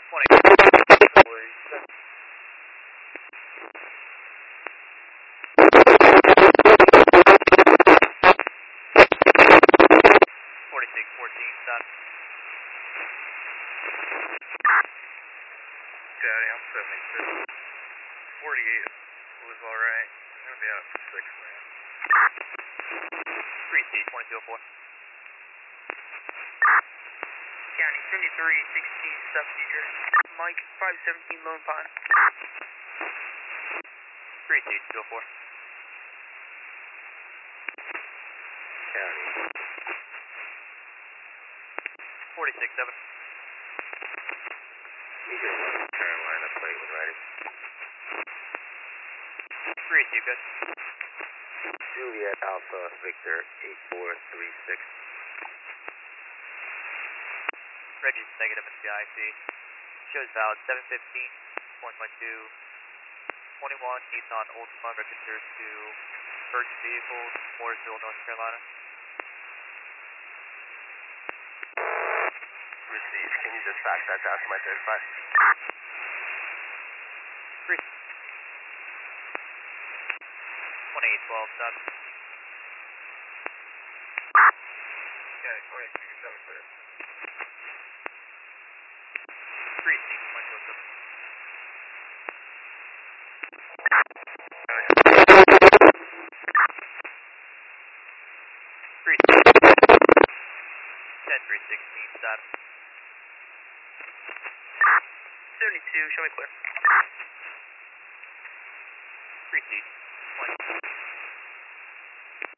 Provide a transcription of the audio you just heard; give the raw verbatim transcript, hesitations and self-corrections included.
forty-six fourteen, done. Daddy, I'm seventy-six. forty-eight was alright. I'm gonna be out for six, man. three C, twenty-two oh four. County, seventy-three sixteen, South New Jersey. Mike, five seventeen, Lone Pine. three C, two oh four. County. forty-six seven. You get North Carolina plate when ready. three C, good. Juliet Alpha Victor eight four three six. Reggie's negative in the I C. Shows valid seven fifteen, one point two, twenty-one, Nissan Altima registered to purchase vehicles, Mooresville, North Carolina. Received. Can you just fax that down to my thirty-five? three. twenty-eight twelve, done. Okay, twenty-six seven clear. three C, twenty-two oh seven. three C. ten three sixteen, done. seventy-two, show me clear. three C, twenty.